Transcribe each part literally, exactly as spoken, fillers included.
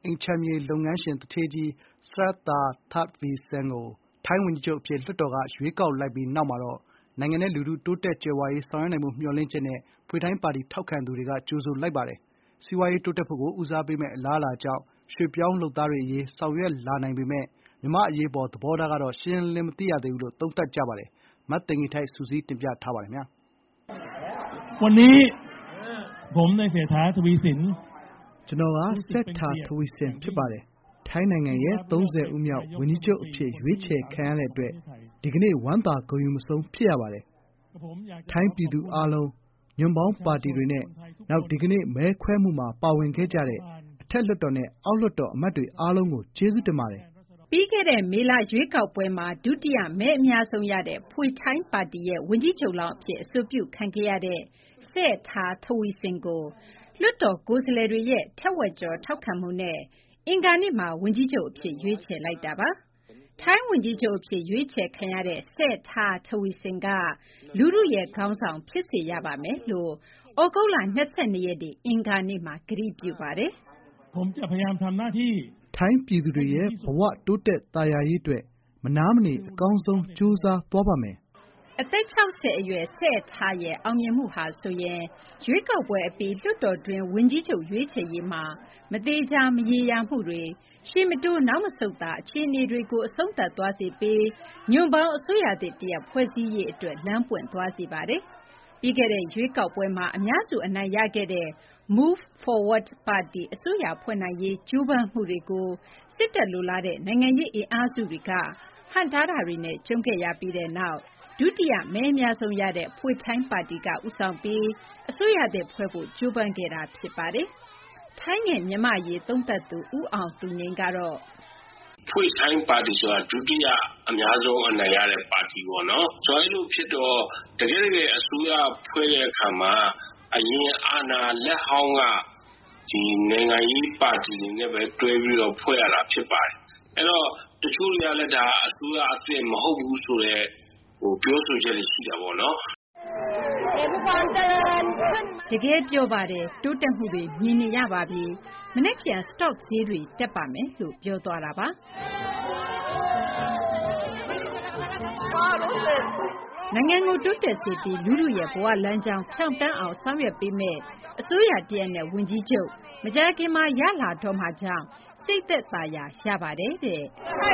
အိမ်ချမ်းမြေလုပ်ငန်းရှင်သူဌေးကြီး Srettha Thavisin ကိုထိုင်းဝန်ကြီးချုပ်အဖြစ်လွှတ်တော်ကရွေးကောက်လိုက်ပြီးနောက်မှာတော့နိုင်ငံနဲ့လူထုတိုးတက်ကြွယ်ဝရေးဆောင်ရွက်နိုင်မှုမျှော်လင့်ချက်နဲ့ဖွေထိုင်းပါတီထောက်ခံသူတွေကကြိုဆိုလိုက်ပါတယ်။စီးပွားရေးတိုးတက်ဖို့ကိုဦးစားပေးမယ့်အလားအလာကြောင့်ရွှေ့ပြောင်းလုပ်သားတွေအရေးဆောင်ရွက်လာနိုင်ပေမယ့်မြန်မာ့အရေးပေါ်သဘောထားကတော့ရှင်းရှင်းလင်းလင်းမသိရသေးဘူးလို့သုံးသပ်ကြပါတယ်။မသိင်္ဂီထိုက်စုစည်းတင်ပြထားပါတယ်ခင်ဗျာ။วันนี้ผมนายเศรษฐาทวีสินကျွန်တော်ကဆက်ထားထဝီစင်ဖြစ်ပါတယ်။ထိုင်းနိုင်ငံရဲ့သုံးဆယ်ဦးမြောက်ဝန်ကြီးချုပ်အဖြစ်ရွေးချယ်ခံရတဲ့အတွက်ဒီကနေ့ဝမ်းသာဂုဏ်ယူမဆုံးဖြစ်ရပါတယ်။ထိုင်းပြည်သူအားလုံးညွန့်ပေါင်းပါတီတွေနဲ့နောက်ဒီကနေ့မဲခွဲမှုမှာပါဝင်ခဲ့ကြတဲ့အထက်လွှတ်တော်နဲ့အောက်လွှတ်တော်အမတ်တွေအားလုံးကိုကျေးဇူးတင်ပါတယ်။ပြီးခဲ့တဲ့မေလရွေးကောက်ပွဲမှာဒုတိယမဲအများဆုံးရတဲ့ဖွေထိုင်းပါတီရဲ့ဝန်ကြီးချုပ်လောင်းအဖြစ်အဆိုပြုခံခဲ့ရတဲ့ဆက်ထားထဝီစင်ကိုလွှတ်တော်ကိုယ်စားလှယ်တွေရဲ့ထက်ဝက်ကျော်ထောက်ခံမှုနဲ့အင်္ဂါနေ့မှာဝန်ကြီးချုပ်အဖြစ်ရွေးချယ်လိုက်တာပါ။ထိုင်းဝန်ကြီးချုပ်အဖြစ်ရွေးချယ်ခံရတဲ့ဆက်ထားထဝီစင်ကလူထုရဲ့ခေါင်းဆောင်ဖြစ်စေရပါမယ်လို့ဩဂုတ်လ၂၂ရက်နေ့အင်္ဂါနေ့မှာကတိပြုပါတယ်။ผมจะพยายามทำหน้าที่ထိုင်းပြည်သူတွေရဲ့ဘဝတိုးတက်သာယာရေးအတွက်မနားမနေအကောင်းဆုံးကြိုးစားသွားပါမယ်။အသက်၆၀အရွယ်ဆက်ထားရဲ့အောင်မြင်မှုဟာဆိုရင်ရွေးကောက်ပွဲအပြီးလွှတ်တော်တွင်ဝန်ကြီးချုပ်ရွေးချယ်ရေးမှာမသေးချာမရေရာမှုတွေရှေ့မတိုးနောက်မဆုတ်တာအခြေအနေတွေကိုအဆုံးသတ်သွားစေပြီးညွန့်ပေါင်းအစိုးရသစ်တရပ်ဖွဲ့စည်းရေးအတွက်လမ်းပွင့်သွားစေပါတယ်။ပြီးခဲ့တဲ့ရွေးကောက်ပွဲမှာအများစုအနိုင်ရခဲ့တဲ့ Move Forward ပါတီအစိုးရဖွဲ့နိုင်ရေးကြိုးပမ်းမှုတွေကိုစစ်တပ်လိုလားတဲ့နိုင်ငံရေးအင်အားစုတွေကဟန့်တားတာတွေနဲ့ကြုံခဲ့ရပြီးတဲ့နောက်ဒုတိယမဲအများဆုံးရတဲ့ဖွေထိုင်းပါတီကဦးဆောင်ပြီးအစိုးရသစ်ဖွဲ့ဖို့ကြိုးပမ်းခဲ့တာဖြစ်ပါတယ်။ထိုင်းနဲ့မြန်မာရေးသုံးသပ်သူဦးအောင်သူငိမ့်ကတော့ဖွေထိုင်းပါတီဆိုတာဒုတိယအများဆုံးအနိုင်ရတဲ့ပါတီပေါ့နော်။ဆိုတော့အဲ့လိုဖြစ်တော့တကယ်တကယ်အစိုးရဖွဲ့တဲ့အခါမှာအရင်အာဏာလက်ဟောင်းကဒီနိုင်ငံရေးပါတီတွေနဲ့ပဲတွဲပြီးတော့ဖွဲ့ရတာဖြစ်ပါတယ်။အဲ့တော့တချို့တွေကလည်းဒါအစိုးရအစ်စ်မဟုတ်ဘူးဆိုတော့ဟိုပြောဆိုချက်ရှိတာပေါ့နော်တကယ်ပြောပါတယ်တိုးတက်မှုတွေမြင်နေရပါပြီမနေ့ပြန် stock ဈေးတွေတက်ပါမယ်လို့ပြောသွားတာပါနိုင်ငံကိုတိုးတက်စေပြီးလူလူရဲ့ဘဝလမ်းကြောင်းဖြောင့်တန်းအောင်ဆောင်ရွက်ပေးမဲ့အစိုးရတရက်နဲ့ဝန်ကြီးချုပ်မကြာခင်မှာရလာတော့မှကြောင့်စိတ်သက်သာရာရပါတယ်တဲ့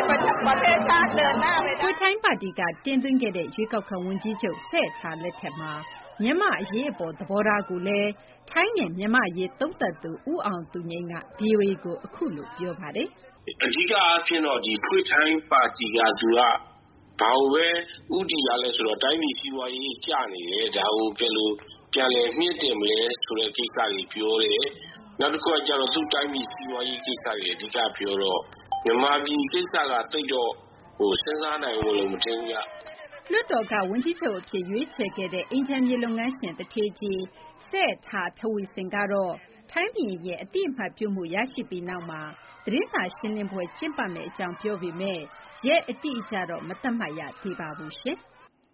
ဖွေထိုင်းပါတီကတင်သွင်းခဲ့တဲ့ရွေးကောက်ခံဝန်ကြီးချုပ်ဆက်ချာလက်ထက်မှာမြန်မာအရေးအပေါ်သဘောထားကိုလည်းထိုင်းနဲ့မြန်မာအရေးသုံးသပ်သူဦးအောင်သူငိမ့်က ဗွီအိုအေ ကိုအခုလိုပြောပါတယ်အဓိကအားဖြင့်တော့ဒီဖွေထိုင်းပါတီကသူကဘာလို့ပဲဥတီရလဲဆိုတော့တိုင်းပြည်စီးပွားရေးကျနေတယ်ဒါကိုဘယ်လိုပြန်လည်မြင့်တင်မလဲဆိုတဲ့ကိစ္စတွေပြောတယ်နောက်တစ်ခုကကျတော့သူ့တိုင်းပြည်စီးပွားရေးကိစ္စတွေအဓိကပြောတော့မြန်မာပြည်ကိစ္စကသိတော့ဟိုစဉ်းစားနိုင်လို့မထင်ဘူးလွှတ်တော်ကဝန်ကြီးချုပ်အဖြစ်ရွေးချယ်ခဲ့တဲ့အိမ်ချမ်းမြေလုပ်ငန်းရှင်တထေးကြီးဆက်ထားထဝီစင်ကတော့ထိုင်းပြည်ရဲ့အတိအမှတ်ပြုမှုရရှိပြီးနောက်မှာသတင်းစာရှင်းလင်းပွဲကျင်းပမယ်အကြောင်းပြောပေမဲ့ရဲအတိအကျတော့မသတ်မှတ်ရသေးပါဘူးရှင်။